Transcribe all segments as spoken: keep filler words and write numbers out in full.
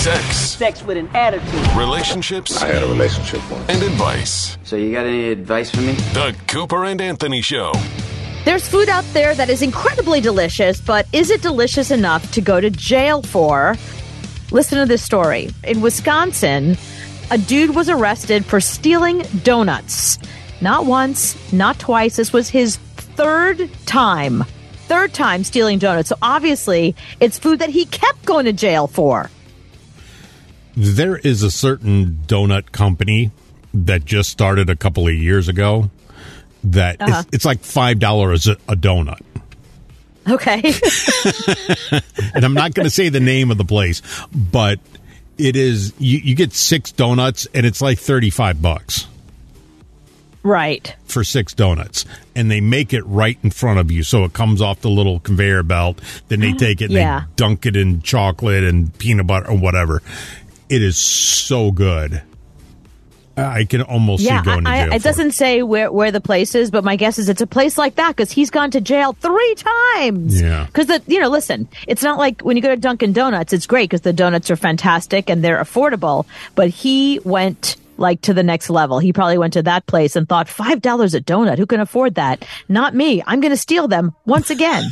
Sex. Sex with an attitude. Relationships. I had a relationship once. And advice. So you got any advice for me? The Cooper and Anthony Show. There's food out there that is incredibly delicious, but is it delicious enough to go to jail for? Listen to this story. In Wisconsin, a dude was arrested for stealing donuts. Not once, not twice. This was his third time. Third time stealing donuts. So obviously, it's food that he kept going to jail for. There is a certain donut company that just started a couple of years ago that uh-huh. it's, it's like five dollars a, a donut. Okay. And I'm not going to say the name of the place, but it is, you, you get six donuts and it's like thirty-five bucks. Right. For six donuts. And they make it right in front of you. So it comes off the little conveyor belt. Then they take it and yeah. they dunk it in chocolate and peanut butter or whatever. It is so good. I can almost yeah, see going to jail. I, it doesn't it. say where, where the place is, but my guess is it's a place like that because he's gone to jail three times. Yeah. Because, the you know, listen, it's not like when you go to Dunkin' Donuts, it's great because the donuts are fantastic and they're affordable. But he went like to the next level. He probably went to that place and thought, five dollars a donut, who can afford that? Not me. I'm going to steal them once again.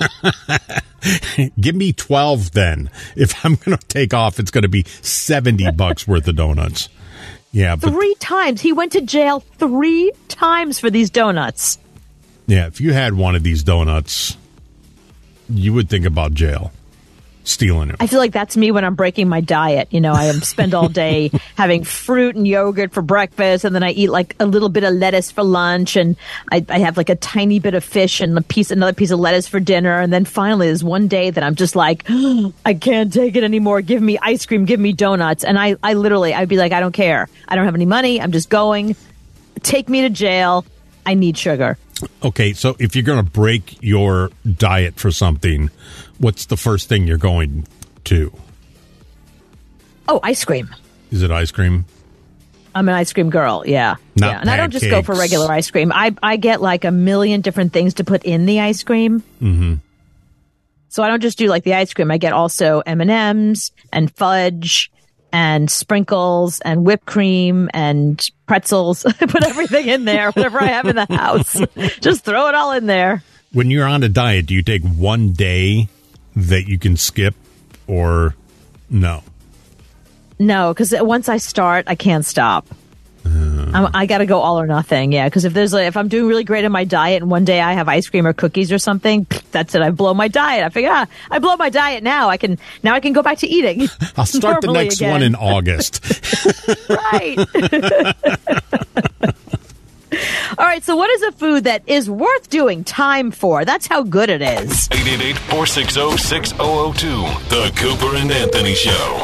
Give me twelve then. If I'm going to take off, it's going to be seventy bucks worth of donuts. Yeah, but three times. He went to jail three times for these donuts. Yeah, if you had one of these donuts, you would think about jail. Stealing it. I feel like that's me when I'm breaking my diet. You know, I spend all day having fruit and yogurt for breakfast, and then I eat like a little bit of lettuce for lunch, and I, I have like a tiny bit of fish and a piece, another piece of lettuce for dinner, and then finally there's one day that I'm just like, oh, I can't take it anymore. Give me ice cream, give me donuts, and I, I literally, I'd be like, I don't care. I don't have any money. I'm just going. Take me to jail. I need sugar. Okay, so if you're going to break your diet for something, what's the first thing you're going to? Oh, ice cream. Is it ice cream? I'm an ice cream girl, yeah. Not yeah. And I don't just go for regular ice cream. I, I get like a million different things to put in the ice cream. Mm-hmm. So I don't just do like the ice cream. I get also M and M's and fudge and sprinkles and whipped cream and pretzels. I put everything in there, whatever I have in the house. Just throw it all in there. When you're on a diet, do you take one day that you can skip or no? No, because once I start, I can't stop. Uh, I'm, I got to go all or nothing. Yeah, because if there's a, if I'm doing really great in my diet and one day I have ice cream or cookies or something, that's it. I blow my diet. I figure, ah, I blow my diet now. I can now I can go back to eating. I'll start the next again. one in August. Right. All right, so what is a food that is worth doing time for? That's how good it is. eight eight eight, four six zero, six zero zero two. The Cooper and Anthony Show.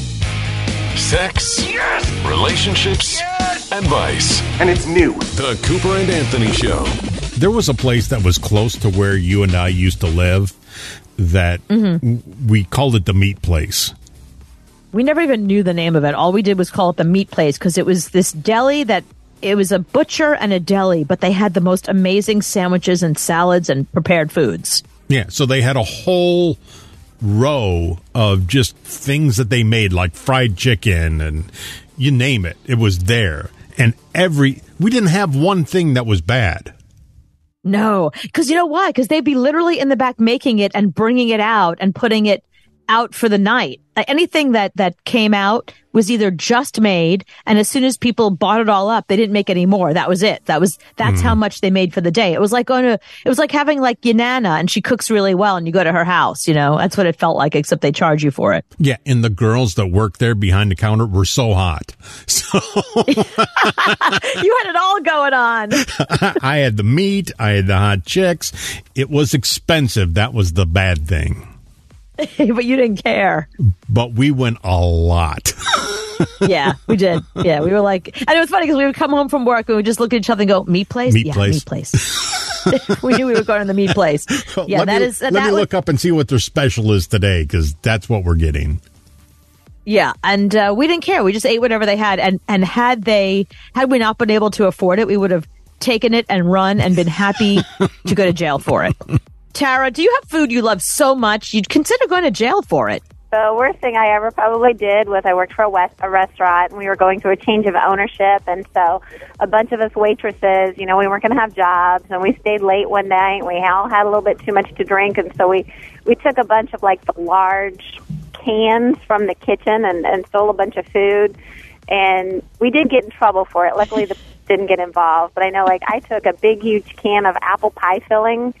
Sex. Yes. Relationships. Yes. Advice. And it's new. The Cooper and Anthony Show. There was a place that was close to where you and I used to live that mm-hmm. we called it the meat place. We never even knew the name of it. All we did was call it the meat place because it was this deli that it was a butcher and a deli, but they had the most amazing sandwiches and salads and prepared foods. Yeah, so they had a whole row of just things that they made, like fried chicken and you name it. It was there. And every, we didn't have one thing that was bad. No, because you know why? Because they'd be literally in the back making it and bringing it out and putting it out for the night. Like anything that, that came out was either just made, and as soon as people bought it all up, they didn't make any more. That was it. That was that's mm. how much they made for the day. It was like going to it was like having like your Nana, and she cooks really well, and you go to her house. You know, that's what it felt like, except they charge you for it. Yeah, and the girls that worked there behind the counter were so hot. So you had it all going on. I had the meat, I had the hot chicks. It was expensive. That was the bad thing. But you didn't care. But we went a lot. Yeah, we did. Yeah, we were like, and it was funny because we would come home from work and we would just look at each other and go, meat place? Meat yeah, place. meat place. We knew we were going to the meat place. Yeah, let that me, is. Let that me was, look up and see what their special is today, because that's what we're getting. Yeah, and uh, we didn't care. We just ate whatever they had. And, and had they, had we not been able to afford it, we would have taken it and run and been happy to go to jail for it. Tara, do you have food you love so much you'd consider going to jail for it? The worst thing I ever probably did was I worked for a, West, a restaurant, and we were going through a change of ownership, and so a bunch of us waitresses, you know, we weren't going to have jobs, and we stayed late one night. We all had a little bit too much to drink, and so we, we took a bunch of, like, the large cans from the kitchen and, and stole a bunch of food, and we did get in trouble for it. Luckily, the didn't get involved, but I know, like, I took a big, huge can of apple pie filling.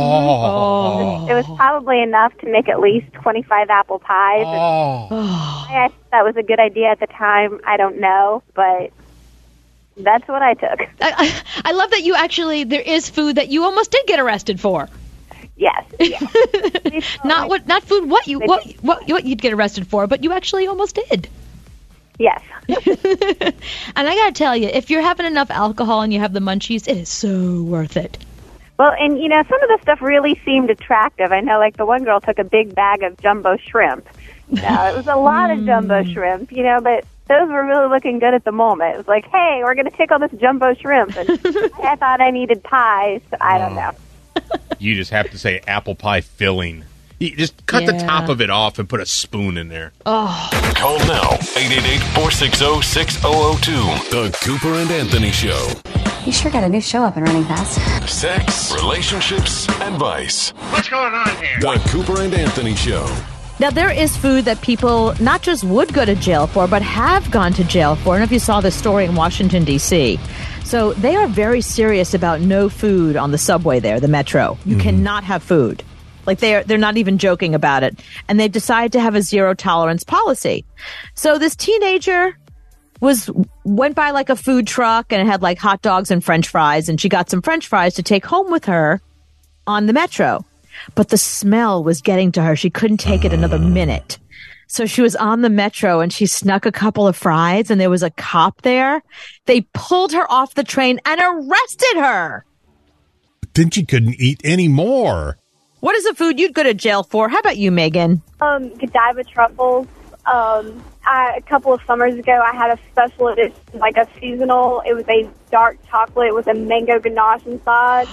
Oh. It was probably enough to make at least twenty-five apple pies. Oh. I thought that was a good idea at the time. I don't know, but that's what I took. I, I love that you actually, there is food that you almost did get arrested for. Yes. yes. not what, not food. What you, what, what, what you'd get arrested for, but you actually almost did. Yes. And I got to tell you, if you're having enough alcohol and you have the munchies, it is so worth it. Well, and, you know, some of the stuff really seemed attractive. I know, like, the one girl took a big bag of jumbo shrimp. Now, it was a lot of jumbo shrimp, you know, but those were really looking good at the moment. It was like, hey, we're going to take all this jumbo shrimp. And I thought I needed pies. I don't know. You just have to say apple pie filling. You just cut Yeah. the top of it off and put a spoon in there. Oh, Call now, eight eight eight, four six zero, six zero zero two. The Cooper and Anthony Show. You sure got a new show up and running fast. Sex, relationships, advice. What's going on here? The Cooper and Anthony Show. Now, there is food that people not just would go to jail for, but have gone to jail for. I don't know if you saw this story in Washington, D C So they are very serious about no food on the subway there, the metro. You mm. cannot have food. Like, they're, they're not even joking about it. And they've decided to have a zero tolerance policy. So this teenager was went by, like, a food truck, and it had, like, hot dogs and French fries. And she got some French fries to take home with her on the metro. But the smell was getting to her. She couldn't take it another minute. So she was on the metro, and she snuck a couple of fries, and there was a cop there. They pulled her off the train and arrested her. Then she couldn't eat any more. What is the food you'd go to jail for? How about you, Megan? Um, Godiva truffles. Um, I, a couple of summers ago, I had a special edition, like a seasonal. It was a dark chocolate with a mango ganache inside.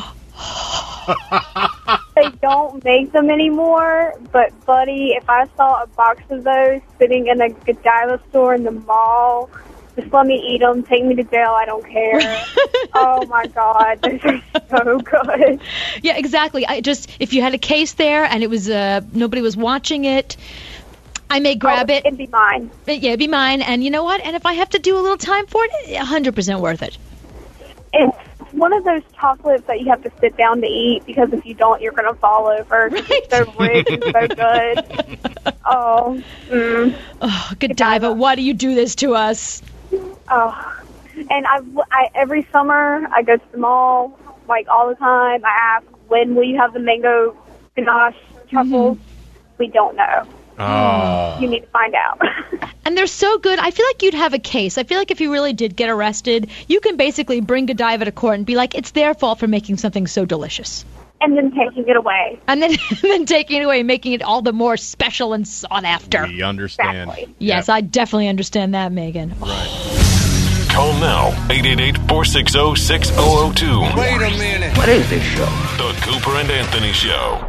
They don't make them anymore, but, buddy, if I saw a box of those sitting in a Godiva store in the mall, just let me eat them. Take me to jail. I don't care. Oh, my God. Those are so good. yeah, exactly. I just, if you had a case there and it was, uh, nobody was watching it, I may grab oh, it. It'd be mine. Yeah, it'd be mine. And you know what? And if I have to do a little time for it, one hundred percent worth it. It's one of those chocolates that you have to sit down to eat, because if you don't, you're going to fall over. Right. It's so rich and so good. Oh, mm. Oh, Godiva, why do you do this to us? Oh, and I, I every summer I go to the mall, like, all the time. I ask, when will you have the mango ganache truffles? Mm-hmm. We don't know. Oh. You need to find out. And they're so good. I feel like you'd have a case. I feel like if you really did get arrested, you can basically bring Godiva to court and be like, it's their fault for making something so delicious. And then taking it away. And then, and then taking it away, making it all the more special and sought after. We understand. Exactly. Yes, yep. I definitely understand that, Megan. Right. Call now, eight eight eight, four six zero, six zero zero two. Wait a minute. What is this show? The Cooper and Anthony Show.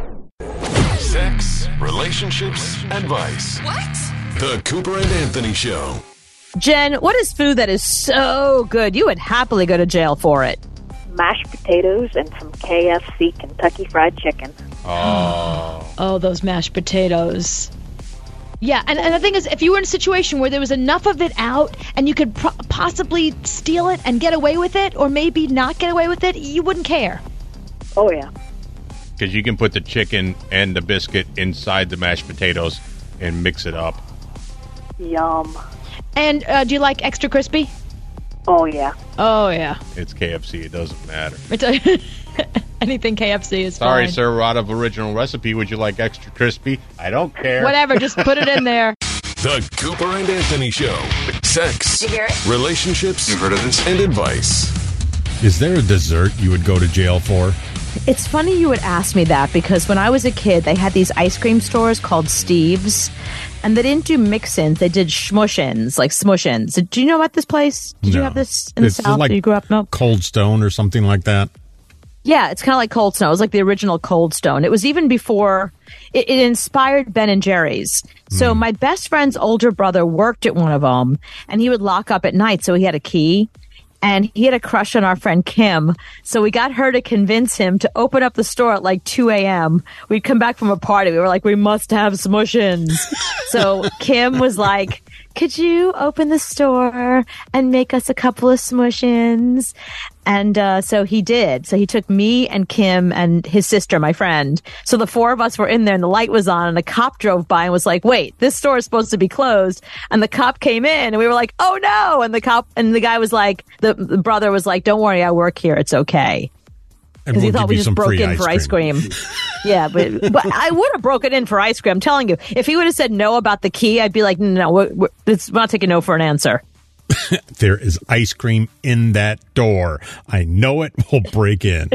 Sex, relationships, advice. What? The Cooper and Anthony Show. Jen, what is food that is so good you would happily go to jail for it? Mashed potatoes and some K F C Kentucky Fried Chicken. Oh. Oh, those mashed potatoes. Yeah, and, and the thing is, if you were in a situation where there was enough of it out and you could pro- possibly steal it and get away with it, or maybe not get away with it, you wouldn't care. Oh, yeah. Because you can put the chicken and the biscuit inside the mashed potatoes and mix it up. Yum. And uh, do you like extra crispy? Oh, yeah. Oh, yeah. It's K F C. It doesn't matter. It's anything K F C is Sorry, fine. sir. We're out of original recipe. Would you like extra crispy? I don't care. Whatever. Just put it in there. The Cooper and Anthony Show. Sex, Did you hear it? relationships, You've heard of this? and advice. Is there a dessert you would go to jail for? It's funny you would ask me that, because when I was a kid, they had these ice cream stores called Steve's, and they didn't do mix-ins. They did shmush-ins, like smush-ins. Do you know about this place? Did No. you have this in the It's South like where you grew up? No. Cold Stone or something like that. Yeah, it's kind of like Cold Stone. It was like the original Cold Stone. It was even before it, it inspired Ben and Jerry's. So mm. my best friend's older brother worked at one of them, and he would lock up at night, so he had a key. And he had a crush on our friend Kim. So we got her to convince him to open up the store at like two a.m. We'd come back from a party. We were like, we must have Smushins. So Kim was like, could you open the store and make us a couple of Smushins? And uh, so he did. So he took me and Kim and his sister, my friend. So the four of us were in there and the light was on and a cop drove by and was like, wait, this store is supposed to be closed. And the cop came in and we were like, oh no. And the cop and the guy was like, the, the brother was like, don't worry, I work here. It's okay. Because we'll he thought we just broke in for ice cream. Yeah, but, but I would have broken in for ice cream. I'm telling you, if he would have said no about the key, I'd be like, no, no we're, we're, it's, we're not taking no for an answer. There is ice cream in that door. I know it. We'll break in.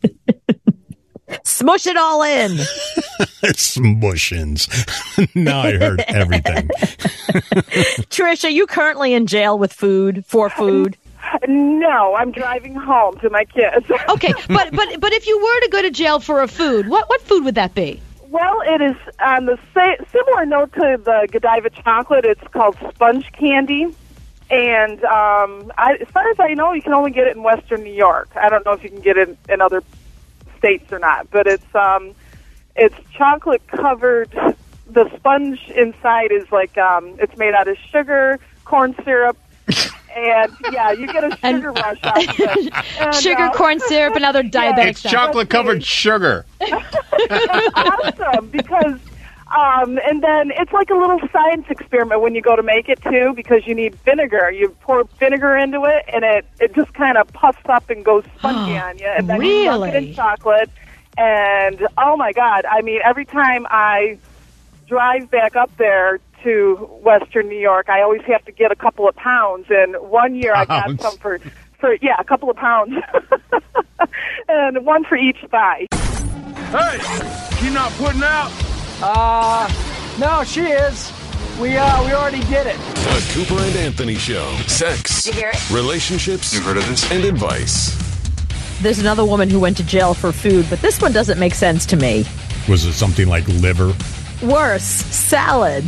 Smush it all in. Smushins. Now I heard everything. Trish, are you currently in jail with food, for food? No, I'm driving home to my kids. Okay, but but but if you were to go to jail for a food, what what food would that be? Well, it is on the sa- similar note to the Godiva chocolate. It's called sponge candy. And um, I, as far as I know, you can only get it in Western New York. I don't know if you can get it in other states or not. But it's um, it's chocolate covered. The sponge inside is like um, it's made out of sugar, corn syrup, and yeah, you get a sugar and, rush out of it. And, sugar, uh, corn syrup, and other diabetic yeah, it's stuff. chocolate covered sugar. It's awesome because. Um, and then it's like a little science experiment when you go to make it, too, because you need vinegar. You pour vinegar into it, and it, it just kind of puffs up and goes spongy on you. And then really? you dunk it in chocolate. And, oh, my God, I mean, every time I drive back up there to Western New York, I always have to get a couple of pounds. And one year pounds. I got some for, for, yeah, a couple of pounds. And one for each thigh. Hey, she not putting out? Uh, no, she is. We, uh, we already did it. The Cooper and Anthony Show. Sex, Did you hear it? relationships, You've heard of this? and advice. There's another woman who went to jail for food, but this one doesn't make sense to me. Was it something like liver? Worse, salad.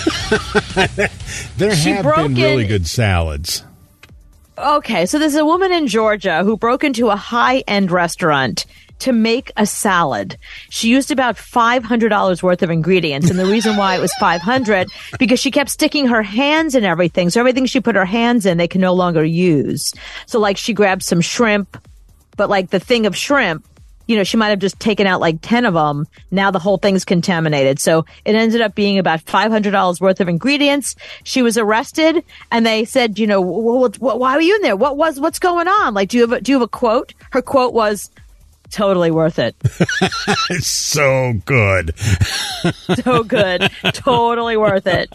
There She have broke been really in- good salads. Okay, so there's a woman in Georgia who broke into a high-end restaurant to make a salad. She used about five hundred dollars worth of ingredients. And the reason why it was five hundred dollars, because she kept sticking her hands in everything. So everything she put her hands in, they can no longer use. So like she grabbed some shrimp, but like the thing of shrimp, you know, she might have just taken out like ten of them. Now the whole thing's contaminated. So it ended up being about five hundred dollars worth of ingredients. She was arrested and they said, you know, well, why were you in there? What was, what's going on? Like, do you have a, do you have a quote? Her quote was, totally worth it. It's so good. So good. Totally worth it.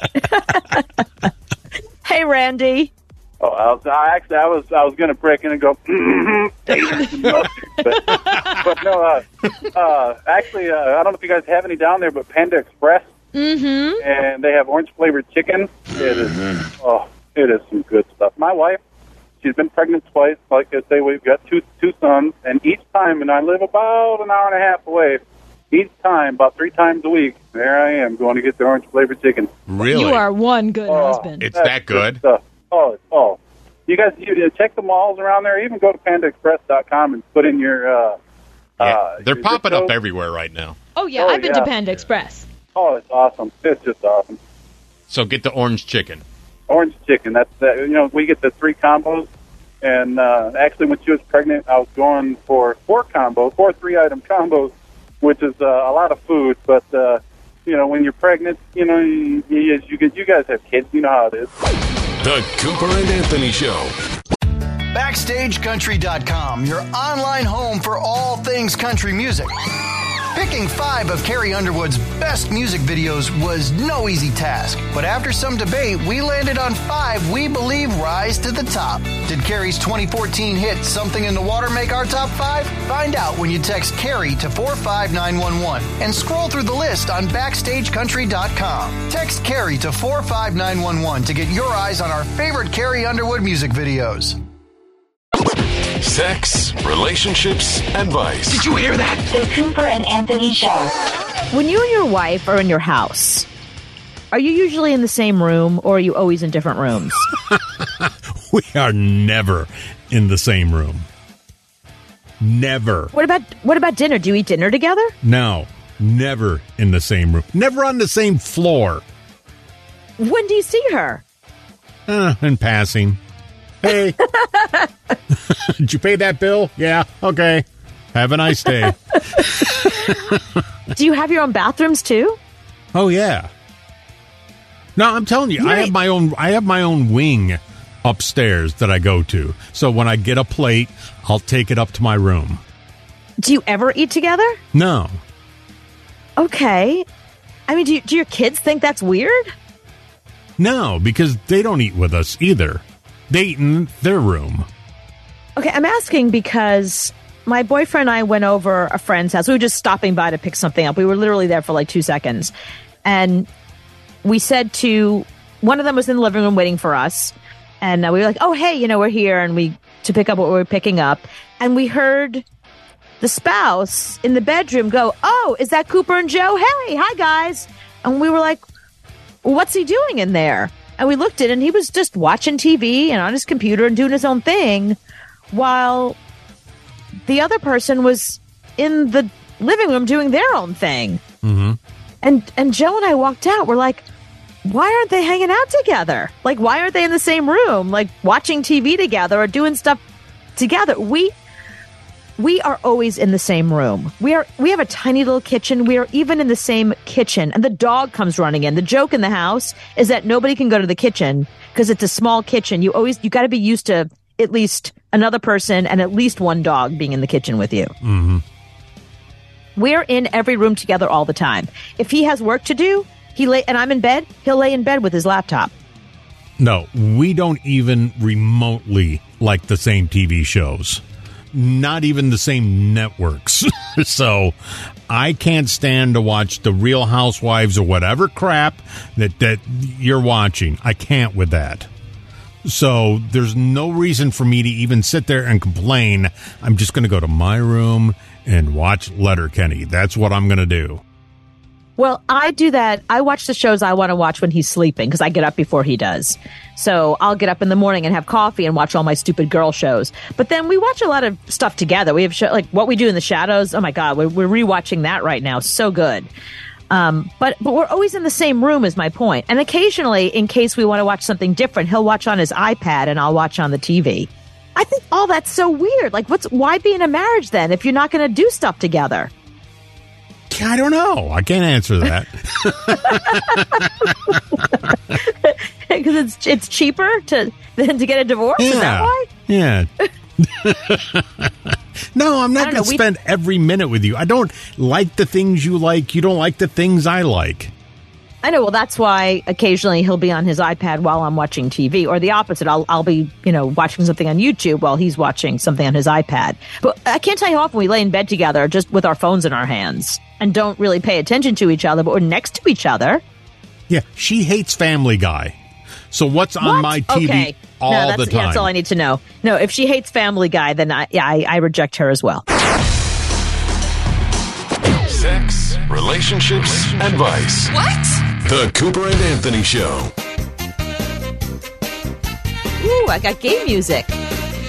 Hey, Randy. Oh, I was I actually I was I was going to break in and go, but, but no. Uh, uh, actually, uh, I don't know if you guys have any down there, but Panda Express, Mm-hmm. and they have orange flavored chicken. It is oh, it is some good stuff. My wife, she's been pregnant twice. Like I say, we've got two two sons, and each time, and I live about an hour and a half away. Each time, about three times a week, there I am going to get the orange flavored chicken. Really? You are one good Oh, husband. It's that good? Stuff. Oh, it's, oh. You guys, you check the malls around there. Even go to panda express dot com and put in your. Uh, Yeah, uh, they're your popping zip up code. everywhere right now. Oh, yeah, Oh, I've been yeah. to Panda Express. Oh, it's awesome. It's just awesome. So get the orange chicken. Orange chicken. That's that. You know, we get the three combos. And uh, actually, when she was pregnant, I was going for four combos, four three-item combos, which is uh, a lot of food. But uh, you know, when you're pregnant, you know, you, you, you, get, you guys have kids. You know how it is. The Cooper and Anthony Show. Backstage Country dot com, your online home for all things country music. Picking five of Carrie Underwood's best music videos was no easy task, but after some debate, we landed on five we believe rise to the top. Did Carrie's twenty fourteen hit Something in the Water make our top five? Find out when you text Carrie to four five nine one one and scroll through the list on Backstage Country dot com. Text Carrie to four five nine one one to get your eyes on our favorite Carrie Underwood music videos. Sex, relationships, advice. Did you hear that? The Cooper and Anthony Show. When you and your wife are in your house, are you usually in the same room or are you always in different rooms? We are never in the same room. Never. What about what about dinner? Do you eat dinner together? No, never in the same room. Never on the same floor. When do you see her? Uh, in passing. Hey. Did you pay that bill? Yeah. Okay. Have a nice day. Do you have your own bathrooms too? Oh yeah. No, I'm telling you, I have my own. I have my own wing upstairs that I go to. So when I get a plate, I'll take it up to my room. Do you ever eat together? No. Okay. I mean, do, you, do your kids think that's weird? No, because they don't eat with us either. They eat in their room. Okay, I'm asking because my boyfriend and I went over a friend's house. We were just stopping by to pick something up. We were literally there for like two seconds. And we said to, one of them was in the living room waiting for us. And uh, we were like, oh, hey, you know, we're here. And we, to pick up what we were picking up. And we heard the spouse in the bedroom go, oh, is that Cooper and Joe? Hey, hi, guys. And we were like, what's he doing in there? And we looked at it, and he was just watching T V and on his computer and doing his own thing while the other person was in the living room doing their own thing. Mm-hmm. And and Joe and I walked out. We're like, why aren't they hanging out together? Like, why aren't they in the same room, like watching T V together or doing stuff together? We we are always in the same room. We are we have a tiny little kitchen. We are even in the same kitchen, and the dog comes running in. The joke in the house is that nobody can go to the kitchen because it's a small kitchen. You always you got to be used to at least another person and at least one dog being in the kitchen with you. Mm-hmm. We're in every room together all the time. If he has work to do, he lay and I'm in bed, he'll lay in bed with his laptop. No, we don't even remotely like the same T V shows. Not even the same networks. So I can't stand to watch the Real Housewives or whatever crap that, that you're watching. I can't with that. So there's no reason for me to even sit there and complain. I'm just going to go to my room and watch Letterkenny. That's what I'm going to do. Well, I do that. I watch the shows I want to watch when he's sleeping because I get up before he does. So I'll get up in the morning and have coffee and watch all my stupid girl shows. But then we watch a lot of stuff together. We have show, like What We Do in the Shadows. Oh my God, we're, we're rewatching that right now. So good. Um, but but we're always in the same room is my point. And occasionally, in case we want to watch something different, he'll watch on his iPad and I'll watch on the T V. I think all that's so weird. Like, what's why be in a marriage then if you're not going to do stuff together? I don't know. I can't answer that. Because it's it's cheaper to than to get a divorce? Yeah. Is that why? Yeah. No, I'm not going to we... spend every minute with you. I don't like the things you like. You don't like the things I like. I know. Well, that's why occasionally he'll be on his iPad while I'm watching T V, or the opposite. I'll I'll be you know watching something on YouTube while he's watching something on his iPad. But I can't tell you how often we lay in bed together just with our phones in our hands and don't really pay attention to each other, but we're next to each other. Yeah, she hates Family Guy. So what's on what? my T V okay. all no, that's, the time? That's all I need to know. No, if she hates Family Guy, then I yeah I, I reject her as well. Sex, relationships, advice. What? The Cooper and Anthony Show. Ooh, I got game music. All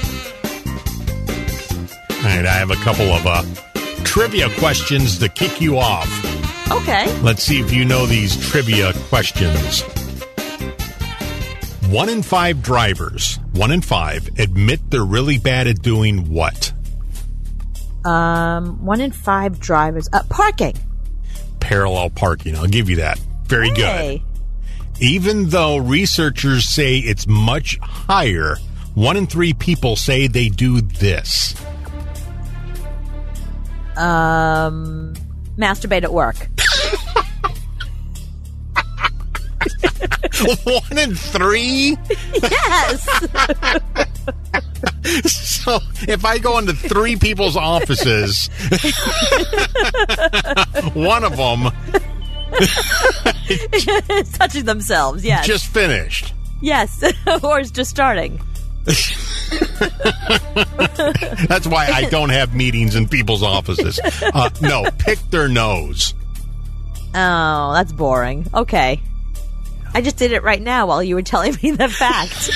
right, I have a couple of uh, trivia questions to kick you off. Okay. Let's see if you know these trivia questions. One in five drivers, one in five, admit they're really bad at doing what? Um, one in five drivers. Uh, parking. Parallel parking. I'll give you that. Very hey. good. Even though researchers say it's much higher, one in three people say they do this. Um, masturbate at work. One in three? Yes. So if I go into three people's offices, one of them touching themselves, yes. just finished. Yes, or is just starting. That's why I don't have meetings in people's offices. Uh, no, pick their nose. Oh, that's boring. Okay. I just did it right now while you were telling me the fact.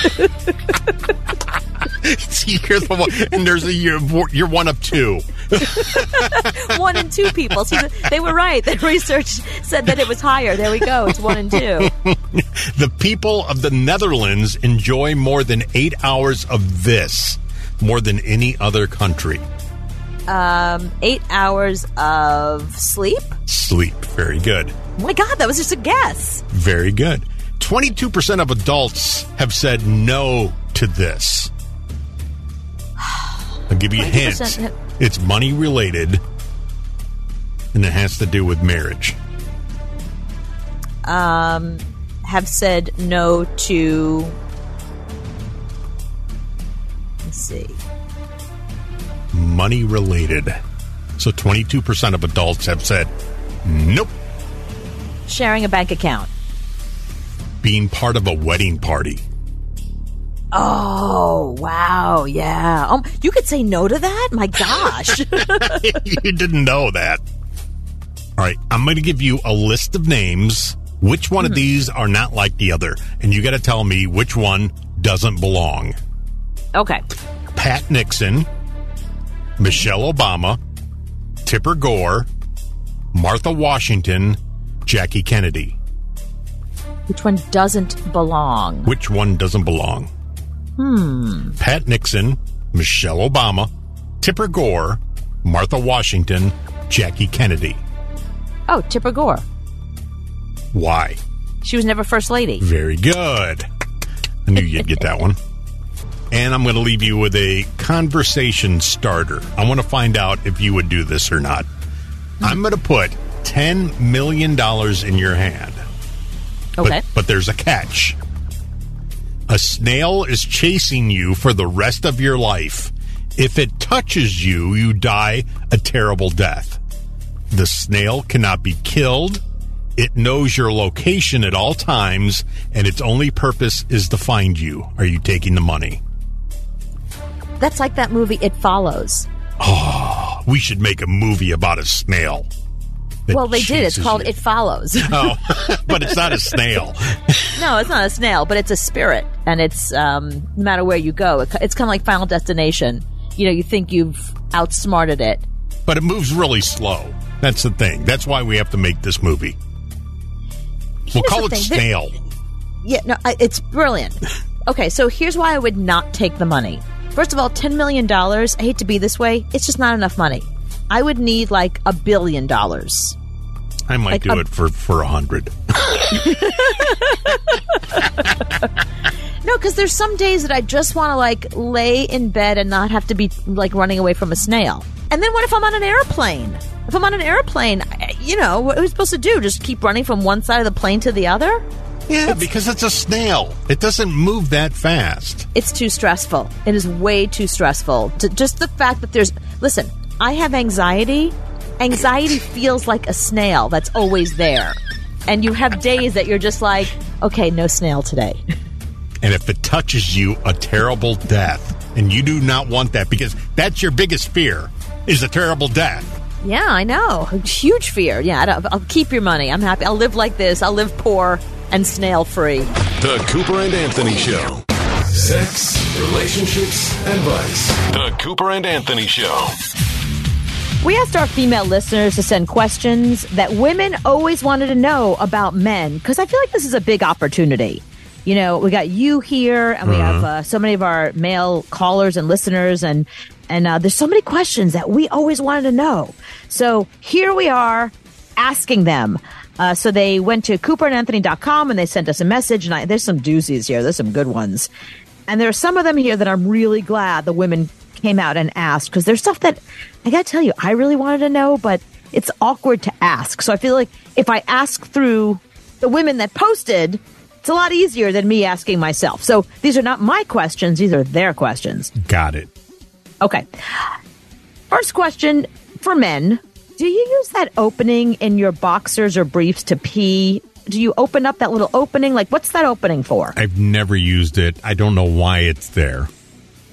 See, you're the one, and there's a you're, you're one of two. One and two people. See, they were right. The research said that it was higher. There we go. It's one and two. The people of the Netherlands enjoy more than eight hours of this, more than any other country. Um, eight hours of sleep? Sleep. Very good. Oh my God, that was just a guess. Very good. twenty-two percent of adults have said no to this. I'll give you a hint. It's money related, and it has to do with marriage. Um, have said no to. Let's see. Money related. So twenty-two percent of adults have said nope. Sharing a bank account. Being part of a wedding party. Oh, wow. Yeah. Um, you could say no to that? My gosh. You didn't know that. All right. I'm going to give you a list of names. Which one mm-hmm. of these are not like the other? And you got to tell me which one doesn't belong. Okay. Pat Nixon, Michelle Obama, Tipper Gore, Martha Washington, Jackie Kennedy. Which one doesn't belong? Which one doesn't belong? Hmm. Pat Nixon, Michelle Obama, Tipper Gore, Martha Washington, Jackie Kennedy. Oh, Tipper Gore. Why? She was never first lady. Very good. I knew you'd get that one. And I'm going to leave you with a conversation starter. I want to find out if you would do this or not. Mm-hmm. I'm going to put ten million dollars in your hand. Okay. But, but there's a catch. A snail is chasing you for the rest of your life. If it touches you, you die a terrible death. The snail cannot be killed. It knows your location at all times, and its only purpose is to find you. Are you taking the money? That's like that movie, It Follows. Oh, we should make a movie about a snail. Well, they did. It's called you. It Follows. Oh, but it's not a snail. No, it's not a snail, but it's a spirit. And it's, um, no matter where you go, it, it's kind of like Final Destination. You know, you think you've outsmarted it. But it moves really slow. That's the thing. That's why we have to make this movie. We'll call it Snail. There, yeah, no, I, it's brilliant. Okay, so here's why I would not take the money. First of all, ten million dollars, I hate to be this way, it's just not enough money. I would need like a billion dollars. I might like do a, it for, for a hundred. No, because there's some days that I just want to like lay in bed and not have to be like running away from a snail. And then what if I'm on an airplane? If I'm on an airplane, you know, what are we supposed to do? Just keep running from one side of the plane to the other? Yeah, it's, because it's a snail. It doesn't move that fast. It's too stressful. It is way too stressful. To, just the fact that there's... Listen, I have anxiety. Anxiety feels like a snail that's always there. And you have days that you're just like, okay, no snail today. And if it touches you, a terrible death. And you do not want that because that's your biggest fear, is a terrible death. Yeah, I know. Huge fear. Yeah, I don't, I'll keep your money. I'm happy. I'll live like this. I'll live poor and snail-free. The Cooper and Anthony Show. Sex, relationships, advice. The Cooper and Anthony Show. We asked our female listeners to send questions that women always wanted to know about men, because I feel like this is a big opportunity. You know, we got you here, and we uh-huh. have uh, so many of our male callers and listeners, and and uh, there's so many questions that we always wanted to know. So here we are asking them. Uh, so they went to cooper and anthony dot com and they sent us a message. And I, there's some doozies here. There's some good ones. And there are some of them here that I'm really glad the women came out and asked, because there's stuff that I got to tell you, I really wanted to know, but it's awkward to ask. So I feel like if I ask through the women that posted, it's a lot easier than me asking myself. So these are not my questions. These are their questions. Got it. Okay. First question for men. Do you use that opening in your boxers or briefs to pee? Do you open up that little opening? Like, what's that opening for? I've never used it. I don't know why it's there.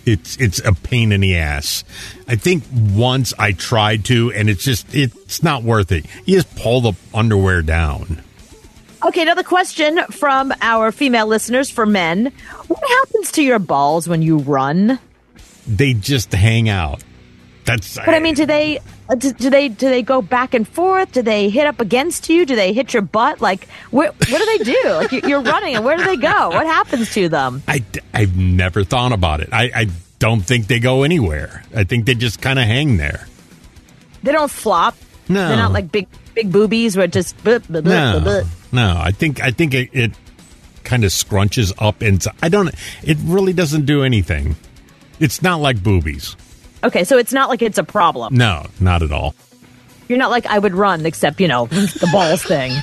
It's it's a pain in the ass. I think once I tried to, and it's just, it's not worth it. You just pull the underwear down. Okay, another question from our female listeners for men. What happens to your balls when you run? They just hang out. That's. But I mean, do they do, do they do they go back and forth? Do they hit up against you? Do they hit your butt? Like, what what do they do? Like, you're running, and where do they go? What happens to them? I I've never thought about it. I, I don't think they go anywhere. I think they just kind of hang there. They don't flop. No, they're not like big big boobies where it just. Blah, blah, blah, no, blah, blah. no. I think I think it, it kind of scrunches up inside. I don't. It really doesn't do anything. It's not like boobies. Okay, so it's not like it's a problem. No, not at all. You're not like I would run, except, you know, the balls thing.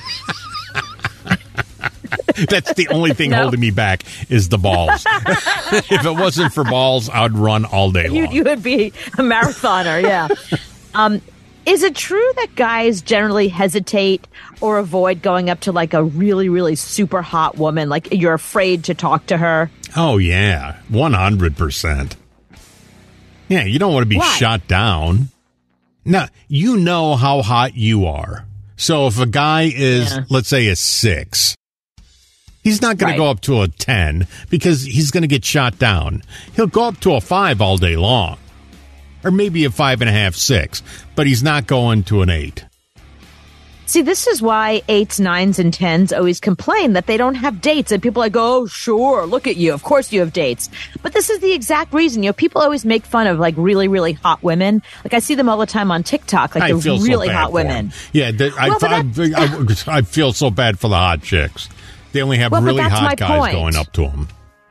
That's the only thing No. holding me back is the balls. If it wasn't for balls, I'd run all day You, long. you would be a marathoner, yeah. um, is it true that guys generally hesitate or avoid going up to like a really, really super hot woman? Like you're afraid to talk to her? Oh, yeah, one hundred percent. Yeah, you don't want to be Why? shot down. Now, you know how hot you are. So if a guy is, Yeah. let's say, a six, he's not going Right. to go up to a ten because he's going to get shot down. He'll go up to a five all day long. Or maybe a five and a half, six. But he's not going to an eight. See, this is why eights, nines, and tens always complain that they don't have dates. And people are like, oh, sure, look at you. Of course you have dates. But this is the exact reason. You know, people always make fun of like really, really hot women. Like I see them all the time on TikTok, like I the feel so really bad hot for women. him. Yeah, the, I, Well, but I, I, I feel so bad for the hot chicks. They only have Well, but really that's my hot guys point. going up to them.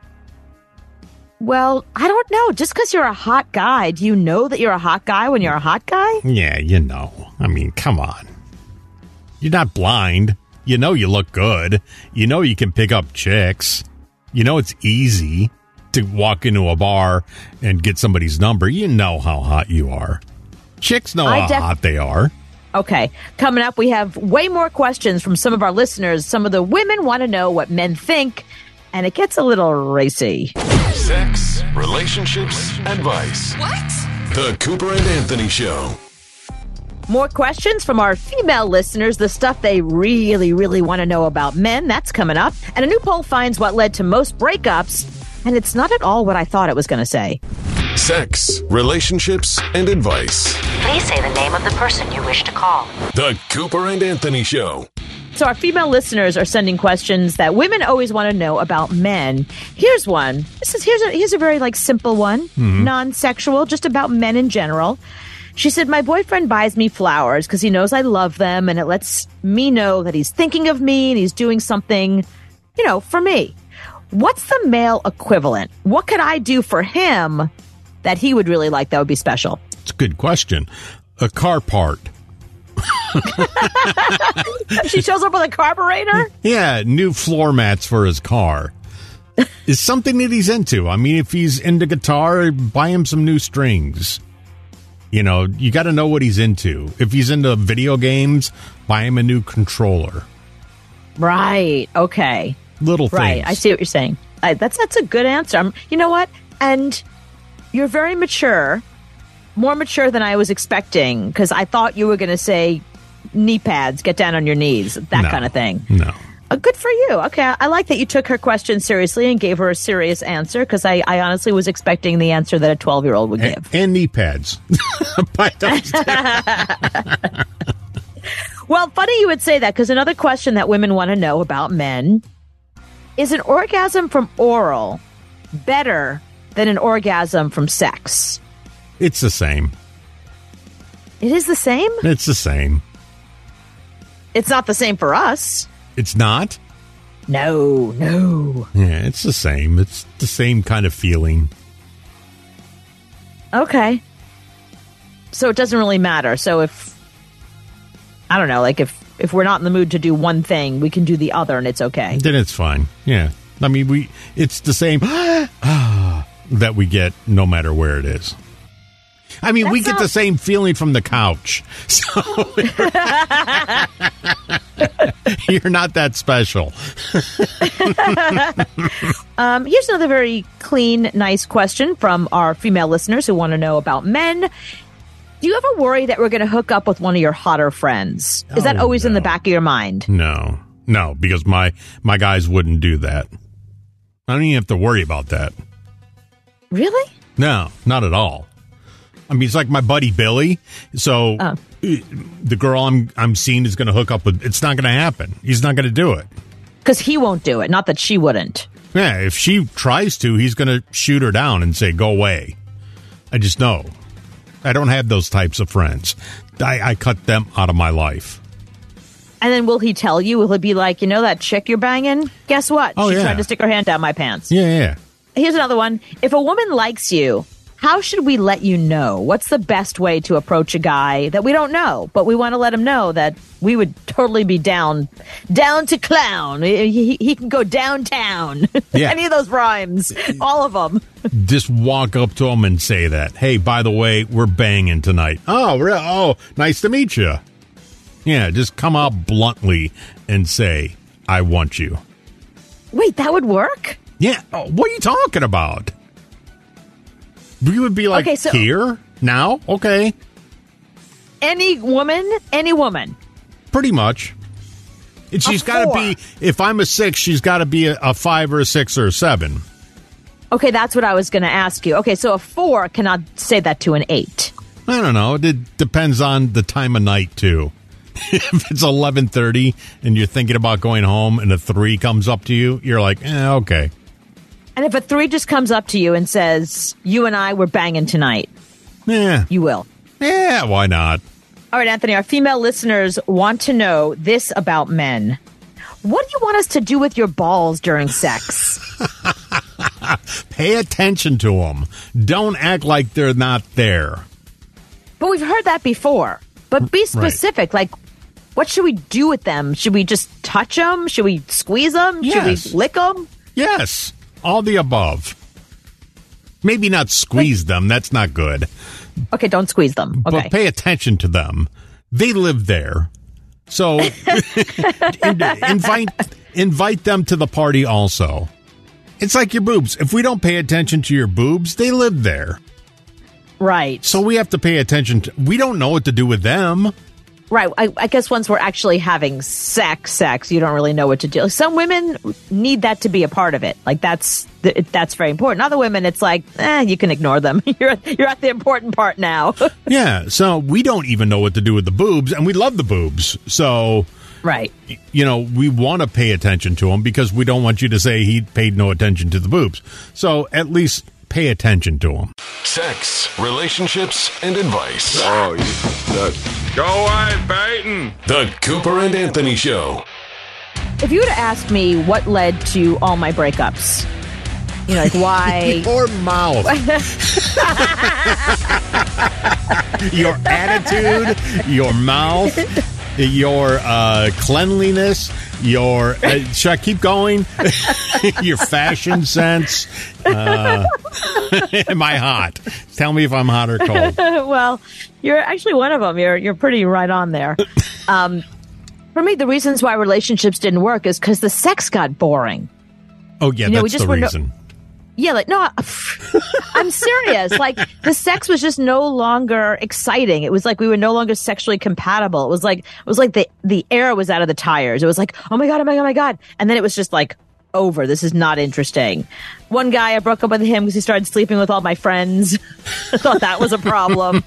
Well, I don't know. Just because you're a hot guy, do you know that you're a hot guy when you're a hot guy? Yeah, you know. I mean, come on. You're not blind. You know you look good. You know you can pick up chicks. You know it's easy to walk into a bar and get somebody's number. You know how hot you are. Chicks know I how def- hot they are. Okay, coming up, we have way more questions from some of our listeners. Some of the women want to know what men think, and it gets a little racy. Sex, relationships, advice. What? The Cooper and Anthony Show. More questions from our female listeners, the stuff they really, really want to know about men. That's coming up. And a new poll finds what led to most breakups, and it's not at all what I thought it was going to say. Sex, relationships, and advice. Please say the name of the person you wish to call. The Cooper and Anthony Show. So our female listeners are sending questions that women always want to know about men. Here's one. This is here's a here's a very like simple one, Mhm. non-sexual, just about men in general. She said, my boyfriend buys me flowers because he knows I love them, and it lets me know that he's thinking of me and he's doing something, you know, for me. What's the male equivalent? What could I do for him that he would really like that would be special? It's a good question. A car part. She shows up with a carburetor? Yeah, new floor mats for his car. Is something that he's into. I mean, if he's into guitar, buy him some new strings. You know, you got to know what he's into. If he's into video games, buy him a new controller. Right. Okay. Little things. Right. I see what you're saying. I, that's that's a good answer. I'm, you know what? And you're very mature, more mature than I was expecting, because I thought you were going to say knee pads, get down on your knees, that No. kind of thing. No. Uh, good for you. Okay. I, I like that you took her question seriously and gave her a serious answer, because I, I honestly was expecting the answer that a twelve-year-old would give. And, and knee pads. Buy those too. Well, funny you would say that, because another question that women want to know about men is an orgasm from oral better than an orgasm from sex? It's the same. It is the same? It's the same. It's not the same for us. It's not? No, no. Yeah, it's the same. It's the same kind of feeling. Okay. So it doesn't really matter. So if, I don't know, like if, if we're not in the mood to do one thing, we can do the other and it's okay. Then it's fine. Yeah. I mean, we it's the same that we get no matter where it is. I mean, That's we get not- the same feeling from the couch. So you're not that special. um, here's another very clean, nice question from our female listeners who want to know about men. Do you ever worry that we're going to hook up with one of your hotter friends? Is that Oh, always in the no. back of your mind? No, no, because my my guys wouldn't do that. I don't even have to worry about that. Really? No, not at all. I mean, it's like my buddy Billy. So Oh. the girl I'm I'm seeing is going to hook up with. It's not going to happen. He's not going to do it. Because he won't do it. Not that she wouldn't. Yeah, if she tries to, he's going to shoot her down and say, "Go away." I just know. I don't have those types of friends. I, I cut them out of my life. And then will he tell you? Will he be like, you know that chick you're banging? Guess what? Oh, she yeah. tried to stick her hand down my pants. Yeah, yeah. Here's another one. If a woman likes you, how should we let you know? What's the best way to approach a guy that we don't know, but we want to let him know that we would totally be down, down to clown. He, he, he can go downtown. Yeah. Any of those rhymes, all of them. Just walk up to him and say that. Hey, by the way, we're banging tonight. Oh, re- oh, nice to meet you. Yeah, just come out bluntly and say, I want you. Wait, that would work? Yeah, oh, what are you talking about? You would be like, Okay, so- here? Now? Okay. Any woman, any woman. Pretty much. And she's A got to four. be, if I'm a six, she's got to be a, a five or a six or a seven. Okay, that's what I was going to ask you. Okay, so a four cannot say that to an eight. I don't know. It depends on the time of night, too. If it's eleven thirty and you're thinking about going home and a three comes up to you, you're like, eh, okay. And if a three just comes up to you and says, you and I were banging tonight, Yeah. you will. Yeah, why not? All right, Anthony, our female listeners want to know this about men. What do you want us to do with your balls during sex? Pay attention to them. Don't act like they're not there. But we've heard that before. But be specific. Like, what should we do with them? Should we just touch them? Should we squeeze them? Yes. Should we lick them? Yes, all the above. Maybe not squeeze them. That's not good. Okay, don't squeeze them. Okay. But pay attention to them. They live there. So in- invite invite them to the party also. It's like your boobs. If we don't pay attention to your boobs, they live there. Right. So we have to pay attention to, we don't know what to do with them. Right. I, I guess once we're actually having sex, sex, you don't really know what to do. Some women need that to be a part of it. Like that's that's very important. Other women, it's like, eh, you can ignore them. You're you're at the important part now. Yeah. So we don't even know what to do with the boobs, and we love the boobs. So, right. you know, we want to pay attention to them because we don't want you to say he paid no attention to the boobs. So at least pay attention to them. Sex, relationships, and advice. Oh, you, uh, go away, Peyton. The Cooper and Anthony Show. If you were to ask me what led to all my breakups, you know, like why Your mouth. Your attitude, your mouth, your uh, cleanliness, your uh, should I keep going? Your fashion sense. Uh, am I hot? Tell me if I'm hot or cold. well, you're actually one of them. You're you're pretty right on there. Um, for me, the reasons why relationships didn't work is because the sex got boring. Oh yeah, You know, we that's just the were no- reason. Yeah, like, no, I'm serious. Like, the sex was just no longer exciting. It was like we were no longer sexually compatible. It was like, it was like the, the air was out of the tires. It was like, oh my God, oh my God, oh my God. And then it was just like, over. This is not interesting. One guy, I broke up with him because he started sleeping with all my friends. I thought that was a problem.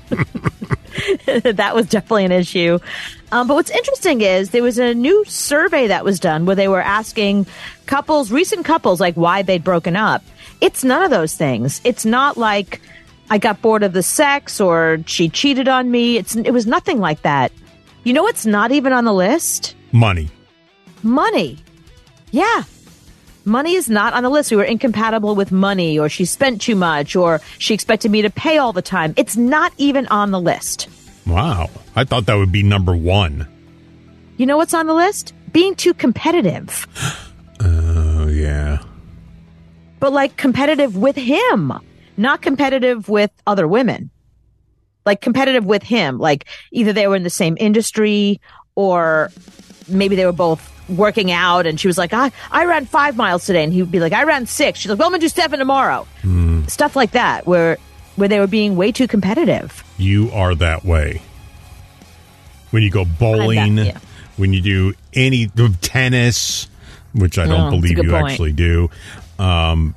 That was definitely an issue. Um, but what's interesting is there was a new survey that was done where they were asking couples, recent couples, like why they'd broken up. It's none of those things. It's not like I got bored of the sex or she cheated on me. It's it was nothing like that. You know what's not even on the list? Money. Money. Yeah. Money is not on the list. We were incompatible with money, or she spent too much, or she expected me to pay all the time. It's not even on the list. Wow. I thought that would be number one. You know what's on the list? Being too competitive. Oh, yeah. But like competitive with him, not competitive with other women. Like competitive with him. Like either they were in the same industry or maybe they were both working out, and she was like, I, I ran five miles today, and he would be like, I ran six. She's like, well, I'm going to do seven tomorrow. Mm. Stuff like that, where where they were being way too competitive. You are that way. When you go bowling, that, yeah. when you do any tennis, which I don't Oh, believe that's a you good point. actually do, um,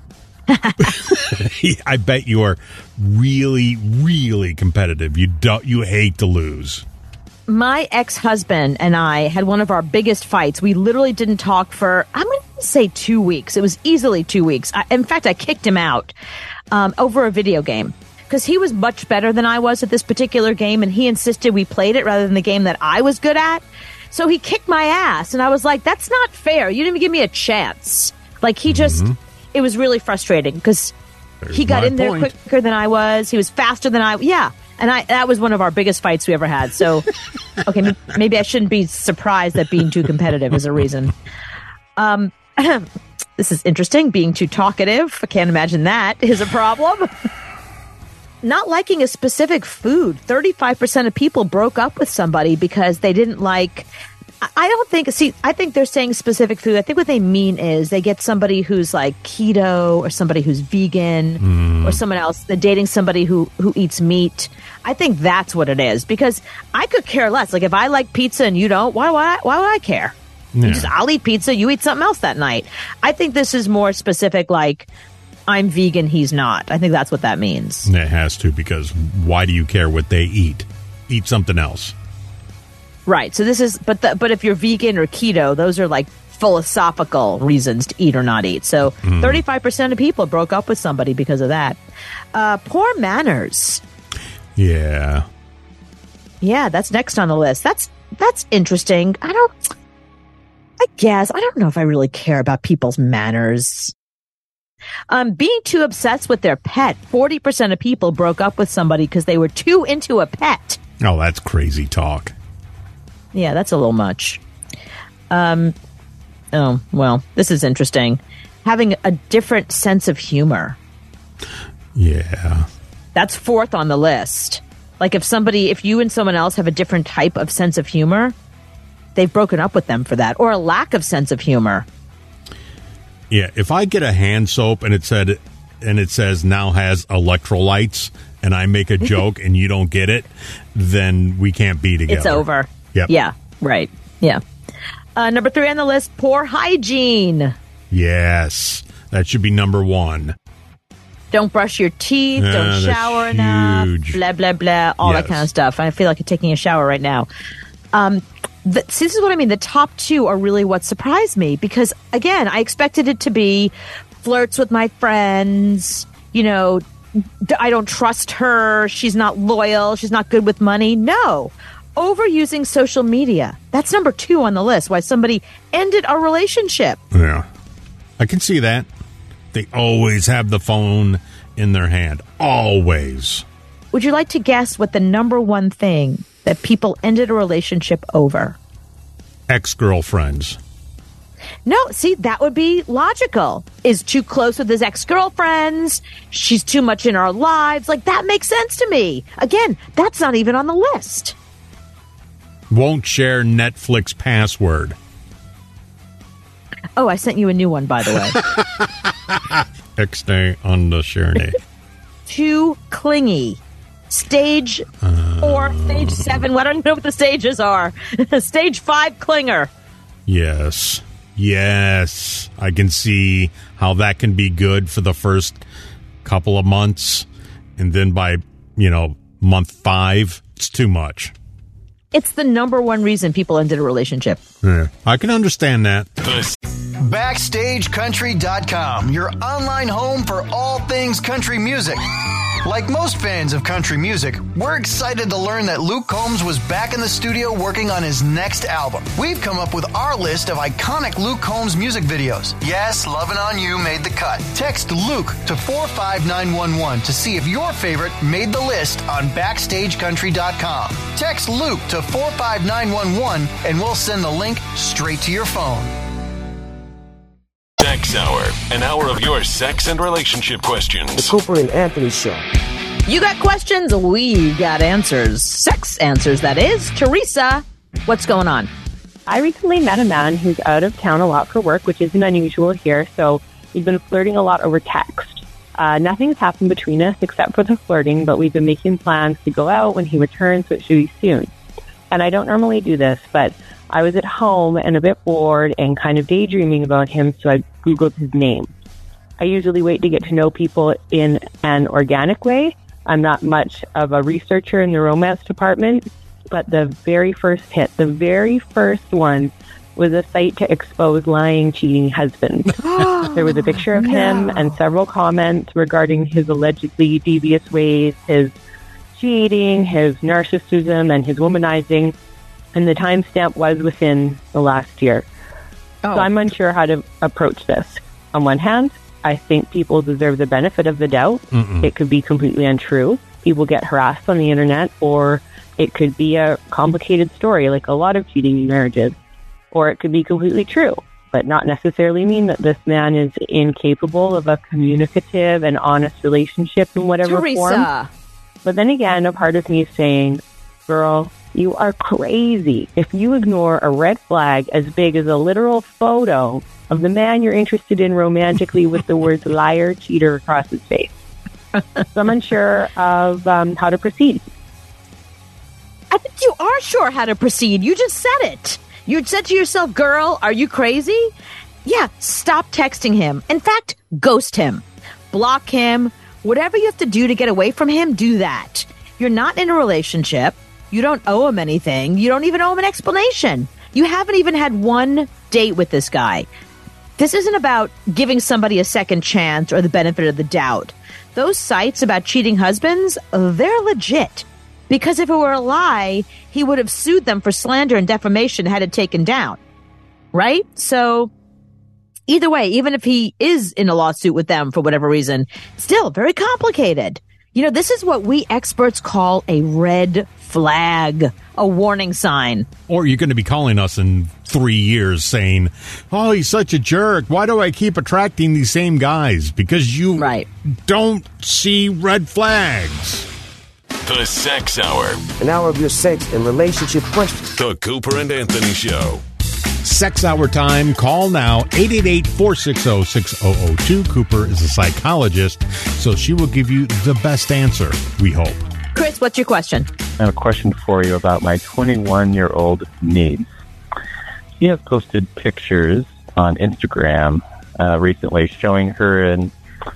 I bet you are really, really competitive. You don't, you hate to lose. My ex-husband and I had one of our biggest fights. We literally didn't talk for, I'm going to say two weeks. It was easily two weeks. I, in fact, I kicked him out um, over a video game because he was much better than I was at this particular game, and he insisted we played it rather than the game that I was good at. So he kicked my ass, and I was like, that's not fair. You didn't even give me a chance. Like, he just, Mm-hmm. it was really frustrating because There's he got my in there point. quicker than I was. He was faster than I, yeah. And I, that was one of our biggest fights we ever had. So, okay, m- maybe I shouldn't be surprised that being too competitive is a reason. Um, this is interesting. Being too talkative. I can't imagine that is a problem. Not liking a specific food. thirty-five percent of people broke up with somebody because they didn't like... I- I don't think... See, I think they're saying specific food. I think what they mean is they get somebody who's like keto or somebody who's vegan Mm. or someone else. They're dating somebody who, who eats meat. I think that's what it is because I could care less. Like if I like pizza and you don't, why, why, why would I care? Yeah. You just, I'll eat pizza. You eat something else that night. I think this is more specific like... I'm vegan, he's not. I think that's what that means. It has to, because why do you care what they eat? Eat something else. Right. So this is, but the, but if you're vegan or keto, those are like philosophical reasons to eat or not eat. So Mm. thirty-five percent of people broke up with somebody because of that. Uh, poor manners. Yeah. Yeah, that's next on the list. That's that's interesting. I don't. I guess I don't know if I really care about people's manners. Um, being too obsessed with their pet. forty percent of people broke up with somebody because they were too into a pet. Oh, that's crazy talk. Yeah, that's a little much. Um, oh, well, this is interesting. Having a different sense of humor. Yeah. That's fourth on the list. Like if somebody, if you and someone else have a different type of sense of humor, they've broken up with them for that. Or a lack of sense of humor. Yeah, if I get a hand soap and it said and it says now has electrolytes and I make a joke and you don't get it, then we can't be together. It's over. Yep. Yeah, right. Yeah. Uh, number three on the list, poor hygiene. Yes. That should be number one. Don't brush your teeth. Yeah, don't that's shower enough. huge. Blah, blah, blah. All Yes. that kind of stuff. I feel like I'm taking a shower right now. Um, the, see, this is what I mean. The top two are really what surprised me because, again, I expected it to be flirts with my friends. You know, d- I don't trust her. She's not loyal. She's not good with money. No. Overusing social media. That's number two on the list. Why somebody ended a relationship. Yeah. I can see that. They always have the phone in their hand. Always. Would you like to guess what the number one thing that people ended a relationship over? Ex-girlfriends. No, see, that would be logical. Is too close with his ex-girlfriends. She's too much in our lives. Like, that makes sense to me. Again, that's not even on the list. Won't share Netflix password. Oh, I sent you a new one, by the way. X-day on the Chardonnay. Too clingy. Stage Uh, four, stage seven. I don't even know what the stages are. Stage five clinger. Yes. Yes. I can see how that can be good for the first couple of months. And then by, you know, month five, it's too much. It's the number one reason people ended a relationship. Yeah, I can understand that. Backstage Country dot com, your online home for all things country music. Like most fans of country music, we're excited to learn that Luke Combs was back in the studio working on his next album. We've come up with our list of iconic Luke Combs music videos. Yes, Lovin' On You made the cut. Text Luke to four five nine one one to see if your favorite made the list on Backstage Country dot com. Text Luke to four five nine one one and we'll send the link straight to your phone. Sex Hour, an hour of your sex and relationship questions. The Cooper and Anthony Show. You got questions, we got answers. Sex answers, that is. Teresa, what's going on? I recently met a man who's out of town a lot for work, which isn't unusual here, so we've been flirting a lot over text. Uh, nothing's happened between us except for the flirting, but we've been making plans to go out when he returns, which should be soon. And I don't normally do this, but I was at home and a bit bored and kind of daydreaming about him, so I Googled his name. I usually wait to get to know people in an organic way. I'm not much of a researcher in the romance department, but the very first hit, the very first one, was a site to expose lying, cheating husbands. There was a picture of him no. and several comments regarding his allegedly devious ways, his cheating, his narcissism, and his womanizing, and the timestamp was within the last year. Oh. So I'm unsure how to approach this. On one hand, I think people deserve the benefit of the doubt. Mm-mm. It could be completely untrue. People get harassed on the internet, or it could be a complicated story, like a lot of cheating marriages. Or it could be completely true, but not necessarily mean that this man is incapable of a communicative and honest relationship in whatever Teresa. form. But then again, a part of me is saying, girl, you are crazy if you ignore a red flag as big as a literal photo of the man you're interested in romantically with the words liar, cheater across his face. So I'm unsure of um, how to proceed. I think you are sure how to proceed. You just said it. You said to yourself, girl, are you crazy? Yeah, stop texting him. In fact, ghost him. Block him. Whatever you have to do to get away from him, do that. You're not in a relationship. You don't owe him anything. You don't even owe him an explanation. You haven't even had one date with this guy. This isn't about giving somebody a second chance or the benefit of the doubt. Those sites about cheating husbands, they're legit. Because if it were a lie, he would have sued them for slander and defamation, had it taken down. Right? So either way, even if he is in a lawsuit with them for whatever reason, still very complicated. You know, this is what we experts call a red flag, a warning sign. Or you're going to be calling us in three years saying, oh, he's such a jerk. Why do I keep attracting these same guys? Because you right. don't see red flags. The Sex Hour. An hour of your sex and relationship questions. The Cooper and Anthony Show. Sex Hour time. Call now, eight eight eight, four six zero, six zero zero two. Cooper is a psychologist, so she will give you the best answer, we hope. Chris, what's your question? I have a question for you about my twenty-one-year-old niece. She has posted pictures on Instagram uh, recently showing her in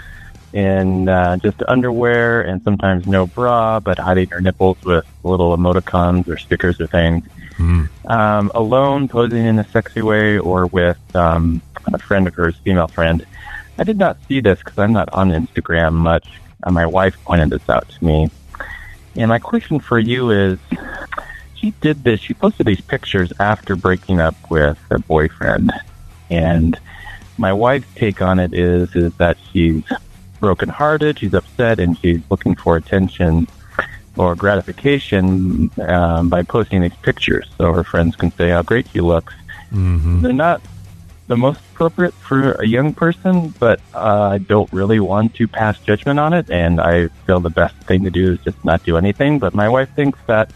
in uh, just underwear and sometimes no bra, but hiding her nipples with little emoticons or stickers or things. Mm. Um, alone, posing in a sexy way, or with um, a friend of hers, female friend. I did not see this because I'm not on Instagram much. Uh, my wife pointed this out to me. And my question for you is, she did this, she posted these pictures after breaking up with a boyfriend. And my wife's take on it is, is that she's brokenhearted, she's upset, and she's looking for attention or gratification um, by posting these pictures so her friends can say how great she looks. Mm-hmm. They're not the most appropriate for a young person, but uh, I don't really want to pass judgment on it, and I feel the best thing to do is just not do anything. But my wife thinks that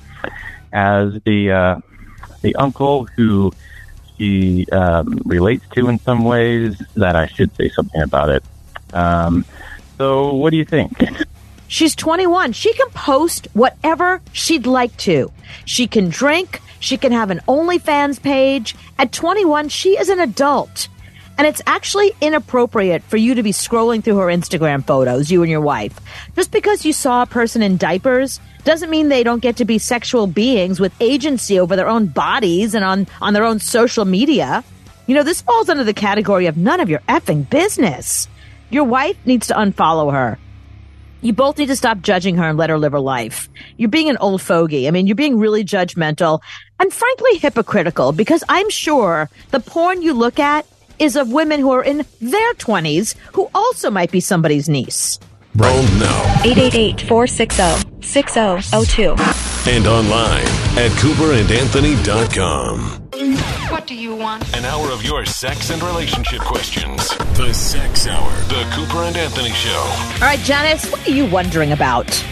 as the uh, the uncle who she um, relates to in some ways, that I should say something about it. Um, so what do you think? She's twenty-one. She can post whatever she'd like to. She can drink. She can have an OnlyFans page. At twenty-one, she is an adult. And it's actually inappropriate for you to be scrolling through her Instagram photos, you and your wife. Just because you saw a person in diapers doesn't mean they don't get to be sexual beings with agency over their own bodies and on, on their own social media. You know, this falls under the category of none of your effing business. Your wife needs to unfollow her. You both need to stop judging her and let her live her life. You're being an old fogey. I mean, you're being really judgmental and frankly hypocritical, because I'm sure the porn you look at is of women who are in their twenties who also might be somebody's niece. Right. Oh, no. eight eight eight, four six zero, six zero zero two. And online at cooper and anthony dot com. What do you want? An hour of your sex and relationship questions. The Sex Hour. The Cooper and Anthony Show. All right, Janice, what are you wondering about?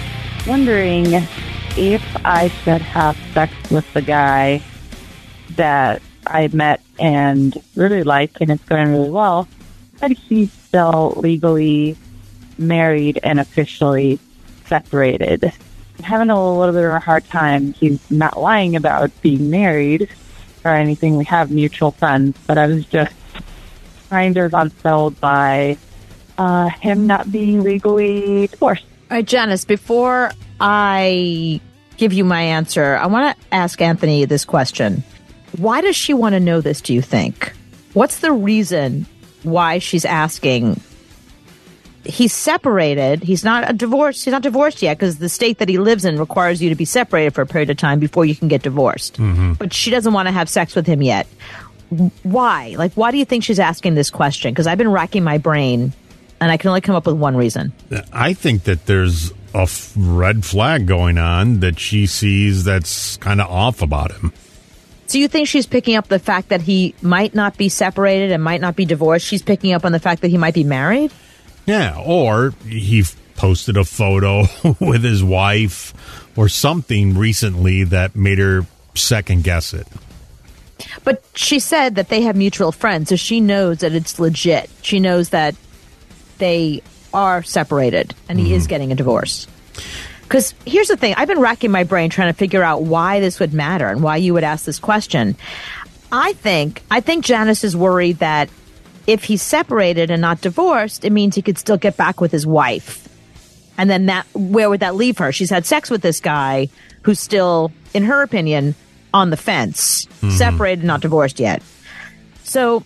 Wondering if I should have sex with the guy that I met and really like, and it's going really well, but he's still legally married and officially separated. I'm having a little bit of a hard time. He's not lying about being married or anything. We have mutual friends, but I was just kind of unsettled by uh, him not being legally divorced. All right, Janice, before I give you my answer, I want to ask Anthony this question. Why does she want to know this, do you think? What's the reason why she's asking? He's separated. He's not a divorce. He's not divorced yet because the state that he lives in requires you to be separated for a period of time before you can get divorced. Mm-hmm. But she doesn't want to have sex with him yet. Why? Like, why do you think she's asking this question? Because I've been racking my brain, and I can only come up with one reason. I think that there's a f- red flag going on that she sees that's kind of off about him. So you think she's picking up the fact that he might not be separated and might not be divorced? She's picking up on the fact that he might be married? Yeah, or he posted a photo with his wife or something recently that made her second guess it. But she said that they have mutual friends, so she knows that it's legit. She knows that they are separated and he mm-hmm. is getting a divorce. Because here's the thing. I've been racking my brain trying to figure out why this would matter and why you would ask this question. I think, I think Janice is worried that if he's separated and not divorced, it means he could still get back with his wife. And then that, where would that leave her? She's had sex with this guy who's still, in her opinion, on the fence, mm-hmm. separated, not divorced yet. So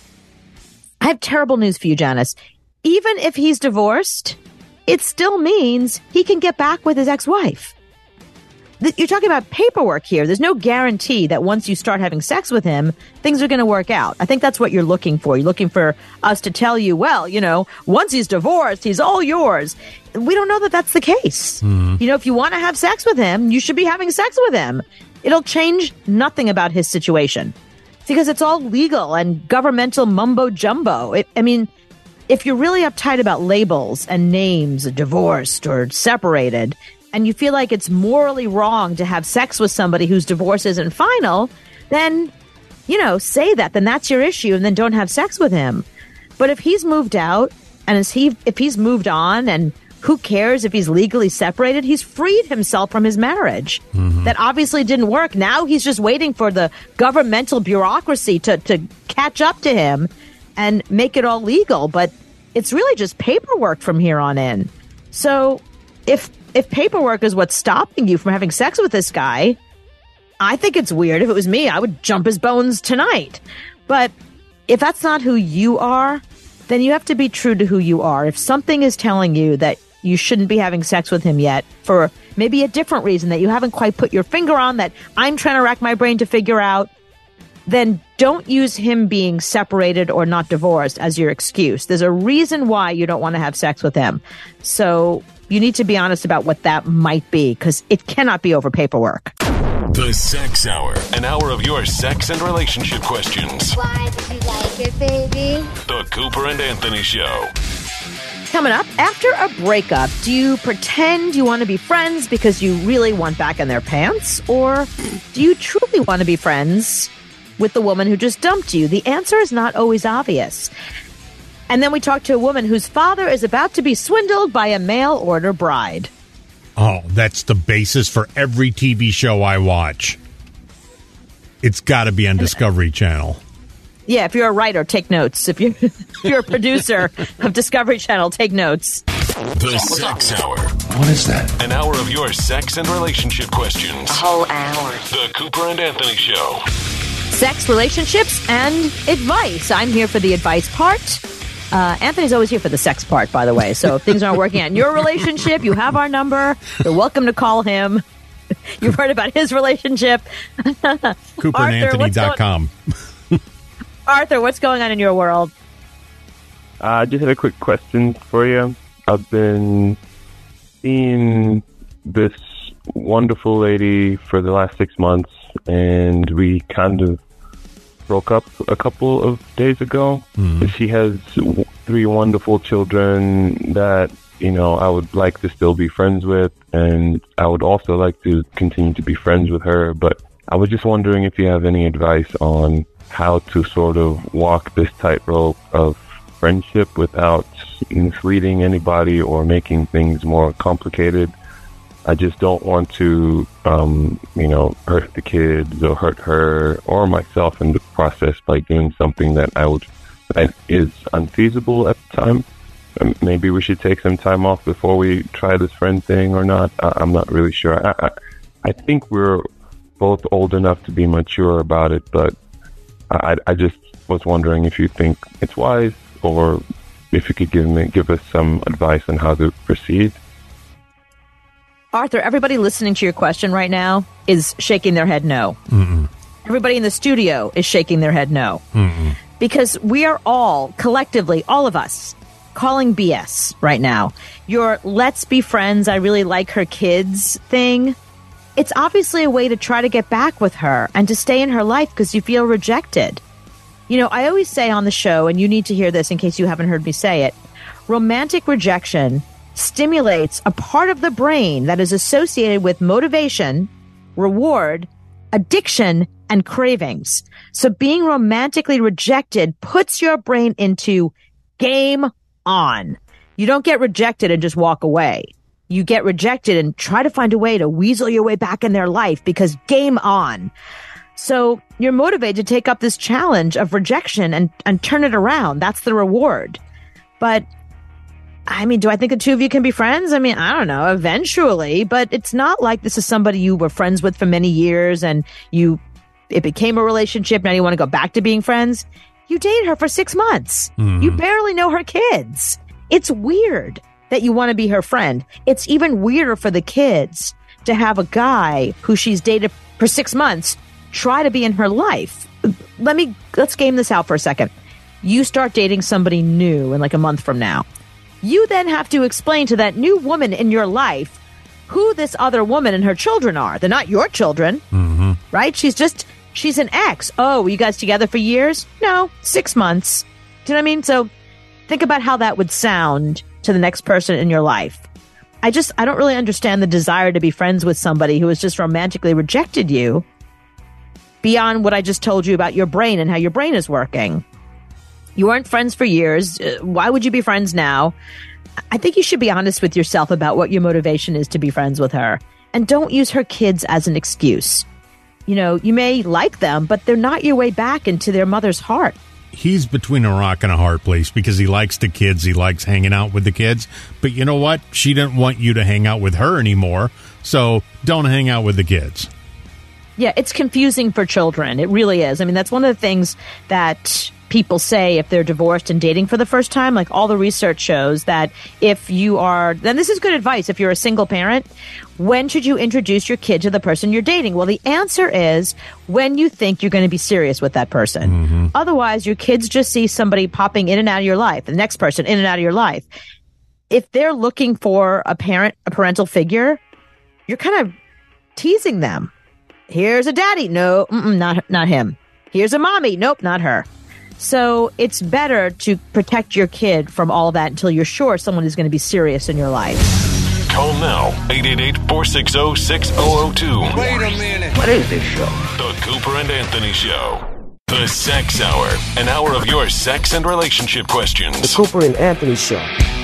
I have terrible news for you, Janice. Even if he's divorced, it still means he can get back with his ex-wife. You're talking about paperwork here. There's no guarantee that once you start having sex with him, things are going to work out. I think that's what you're looking for. You're looking for us to tell you, well, you know, once he's divorced, he's all yours. We don't know that that's the case. Mm-hmm. You know, if you want to have sex with him, you should be having sex with him. It'll change nothing about his situation because it's all legal and governmental mumbo jumbo. It, I mean, if you're really uptight about labels and names, divorced or separated, and you feel like it's morally wrong to have sex with somebody whose divorce isn't final, then, you know, say that. Then that's your issue, and then don't have sex with him. But if he's moved out, and is he, if he's moved on, and who cares if he's legally separated? He's freed himself from his marriage. Mm-hmm. That obviously didn't work. Now he's just waiting for the governmental bureaucracy to, to catch up to him and make it all legal. But it's really just paperwork from here on in. So if if paperwork is what's stopping you from having sex with this guy, I think it's weird. If it was me, I would jump his bones tonight. But if that's not who you are, then you have to be true to who you are. If something is telling you that you shouldn't be having sex with him yet for maybe a different reason that you haven't quite put your finger on, that I'm trying to rack my brain to figure out, then don't use him being separated or not divorced as your excuse. There's a reason why you don't want to have sex with him. So you need to be honest about what that might be, because it cannot be over paperwork. The Sex Hour, an hour of your sex and relationship questions. Why did you like it, baby? The Cooper and Anthony Show. Coming up, after a breakup, do you pretend you want to be friends because you really want back in their pants? Or do you truly want to be friends with the woman who just dumped you? The answer is not always obvious. And then we talk to a woman whose father is about to be swindled by a mail-order bride. Oh, that's the basis for every T V show I watch. It's got to be on Discovery Channel. Yeah, if you're a writer, take notes. If you're, if you're a producer of Discovery Channel, take notes. The Sex Hour. What is that? An hour of your sex and relationship questions. A whole hour. The Cooper and Anthony Show. Sex, relationships, and advice. I'm here for the advice part. Uh, Anthony's always here for the sex part, by the way. So if things aren't working out in your relationship, you have our number. You're welcome to call him. You've heard about his relationship. Cooper and Anthony dot com. Arthur, what's going on in your world? I uh, just had a quick question for you. I've been seeing this wonderful lady for the last six months, and we kind of broke up a couple of days ago. Mm-hmm. She has w- three wonderful children that, you know, I would like to still be friends with, and I would also like to continue to be friends with her, but I was just wondering if you have any advice on how to sort of walk this tightrope of friendship without misleading anybody or making things more complicated. I just don't want to, um, you know, hurt the kids or hurt her or myself in the process by doing something that I would that is unfeasible at the time. Um, maybe we should take some time off before we try this friend thing or not. I, I'm not really sure. I, I, I think we're both old enough to be mature about it, but I, I just was wondering if you think it's wise or if you could give me give us some advice on how to proceed. Arthur, everybody listening to your question right now is shaking their head no. Mm-mm. Everybody in the studio is shaking their head no. Mm-mm. Because we are all, collectively, all of us, calling B S right now. Your let's be friends, I really like her kids thing. It's obviously a way to try to get back with her and to stay in her life because you feel rejected. You know, I always say on the show, and you need to hear this in case you haven't heard me say it, romantic rejection stimulates a part of the brain that is associated with motivation, reward, addiction, and cravings. So being romantically rejected puts your brain into game on. You don't get rejected and just walk away. You get rejected and try to find a way to weasel your way back in their life because game on. So you're motivated to take up this challenge of rejection and, and turn it around. That's the reward. But I mean, do I think the two of you can be friends? I mean, I don't know, eventually, but it's not like this is somebody you were friends with for many years and you, it became a relationship. Now you want to go back to being friends. You dated her for six months. Mm. You barely know her kids. It's weird that you want to be her friend. It's even weirder for the kids to have a guy who she's dated for six months try to be in her life. Let me, let's game this out for a second. You start dating somebody new in like a month from now. You then have to explain to that new woman in your life who this other woman and her children are. They're not your children, mm-hmm. right? She's just, she's an ex. Oh, were you guys together for years? No, six months. Do you know what I mean? So think about how that would sound to the next person in your life. I just, I don't really understand the desire to be friends with somebody who has just romantically rejected you beyond what I just told you about your brain and how your brain is working. You weren't friends for years. Why would you be friends now? I think you should be honest with yourself about what your motivation is to be friends with her. And don't use her kids as an excuse. You know, you may like them, but they're not your way back into their mother's heart. He's between a rock and a hard place because he likes the kids. He likes hanging out with the kids. But you know what? She didn't want you to hang out with her anymore. So don't hang out with the kids. Yeah, it's confusing for children. It really is. I mean, that's one of the things that people say if they're divorced and dating for the first time. Like, all the research shows that if you are, then this is good advice if you're a single parent, when should you introduce your kid to the person you're dating? Well, the answer is when you think you're going to be serious with that person. Mm-hmm. Otherwise, your kids just see somebody popping in and out of your life, the next person in and out of your life. If they're looking for a parent, a parental figure, you're kind of teasing them. Here's a daddy. No, mm-mm, not not him. Here's a mommy. Nope, not her. So it's better to protect your kid from all that until you're sure someone is going to be serious in your life. Call now, eight eight eight, four six zero, six zero zero two. Wait a minute. What is this show? The Cooper and Anthony Show. The Sex Hour. An hour of your sex and relationship questions. The Cooper and Anthony Show.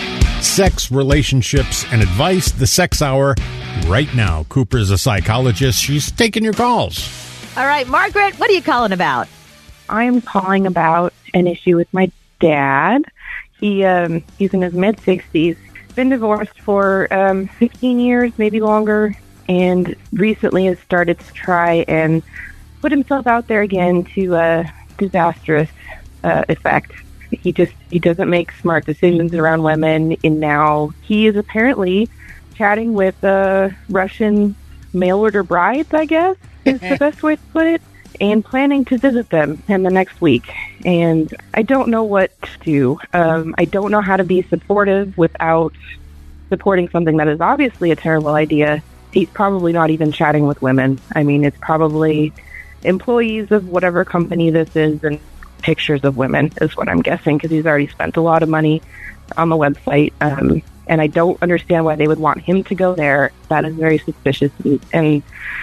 Sex, relationships, and advice. The Sex Hour. Right now, Cooper is a psychologist. She's taking your calls. All right, Margaret, what are you calling about? I'm calling about an issue with my dad. He um, he's in his mid sixties, been divorced for um, fifteen years, maybe longer, and recently has started to try and put himself out there again to a disastrous uh, effect. He just he doesn't make smart decisions around women, and now he is apparently chatting with uh, Russian mail-order brides, I guess, is the best way to put it, and planning to visit them in the next week. And I don't know what to do. Um, I don't know how to be supportive without supporting something that is obviously a terrible idea. He's probably not even chatting with women. I mean, it's probably employees of whatever company this is and pictures of women is what I'm guessing, because he's already spent a lot of money on the website. Um, and I don't understand why they would want him to go there. That is very suspicious. And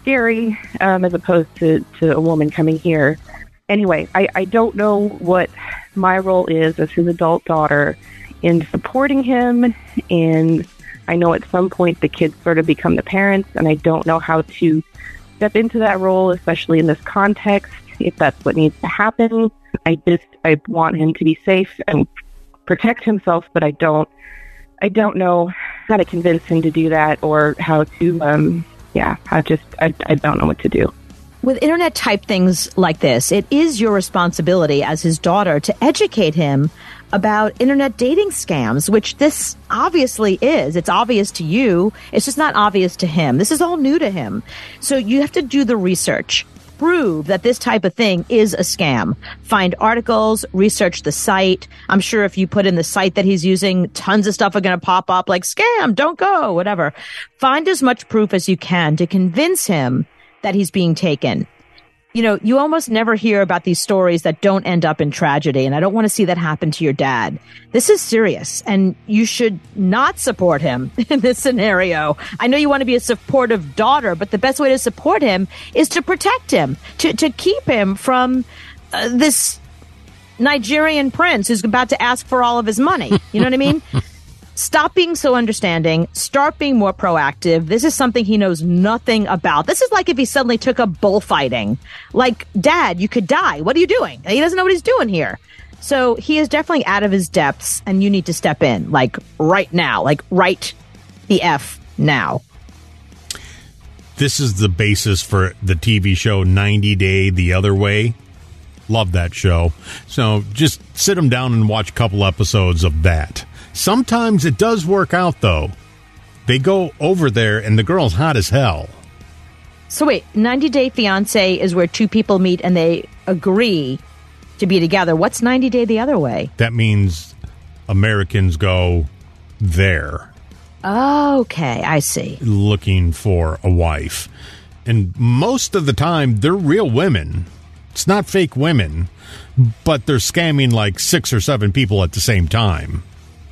scary um, as opposed to, to a woman coming here. Anyway, I, I don't know what my role is as his adult daughter in supporting him, and I know at some point the kids sort of become the parents, and I don't know how to step into that role, especially in this context, if that's what needs to happen. I just, I want him to be safe and protect himself, but I don't, I don't know how to convince him to do that, or how to, um, yeah, I just, I, I don't know what to do. With internet type things like this, it is your responsibility as his daughter to educate him about internet dating scams, which this obviously is. It's obvious to you. It's just not obvious to him. This is all new to him. So you have to do the research. Prove that this type of thing is a scam. Find articles, research the site. I'm sure if you put in the site that he's using, tons of stuff are going to pop up like scam, don't go, whatever. Find as much proof as you can to convince him that he's being taken. You know, you almost never hear about these stories that don't end up in tragedy, and I don't want to see that happen to your dad. This is serious, and you should not support him in this scenario. I know you want to be a supportive daughter, but the best way to support him is to protect him, to, to keep him from uh, this Nigerian prince who's about to ask for all of his money. You know what I mean? Stop being so understanding. Start being more proactive. This is something he knows nothing about. This is like if he suddenly took up bullfighting. Like, Dad, you could die. What are you doing? He doesn't know what he's doing here. So he is definitely out of his depths, and you need to step in, like, right now. Like, right the F now. This is the basis for the T V show ninety Day the Other Way. Love that show. So just sit him down and watch a couple episodes of that. Sometimes it does work out, though. They go over there, and the girl's hot as hell. So wait, ninety Day Fiancé is where two people meet and they agree to be together. What's ninety Day the Other Way? That means Americans go there. Okay, I see. Looking for a wife. And most of the time, they're real women. It's not fake women, but they're scamming like six or seven people at the same time.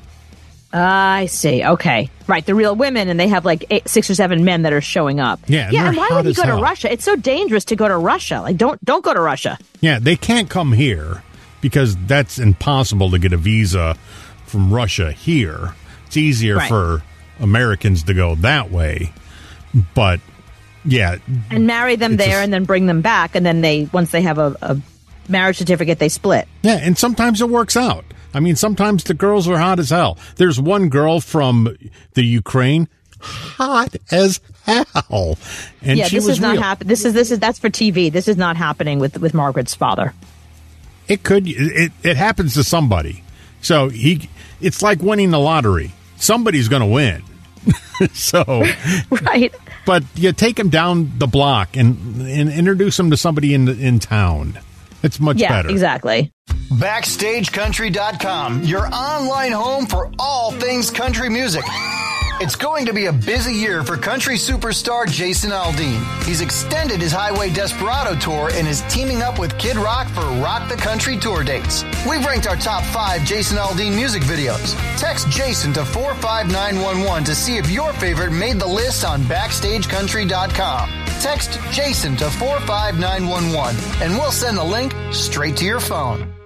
I see. Okay. Right. The real women, and they have like eight, six or seven men that are showing up. Yeah. And yeah. And why would you go hell. to Russia? It's so dangerous to go to Russia. Like, don't don't go to Russia. Yeah. They can't come here because that's impossible to get a visa from Russia here. It's easier right. for Americans to go that way. But yeah. And marry them there a, and then bring them back. And then they, once they have a, a marriage certificate, they split. Yeah. And sometimes it works out. I mean, sometimes the girls are hot as hell. There's one girl from the Ukraine, hot as hell, and yeah, she this was is not real. happening. This is this is that's for T V. This is not happening with with Margaret's father. It could. It it happens to somebody. So he. It's like winning the lottery. Somebody's going to win. So right. But you take him down the block and and introduce him to somebody in in town. It's much yeah, better. Exactly. Backstage Country dot com, your online home for all things country music. It's going to be a busy year for country superstar Jason Aldean. He's extended his Highway Desperado tour and is teaming up with Kid Rock for Rock the Country tour dates. We've ranked our top five Jason Aldean music videos. Text Jason to four five nine one one to see if your favorite made the list on Backstage Country dot com. Text Jason to four five nine one one and we'll send the link straight to your phone.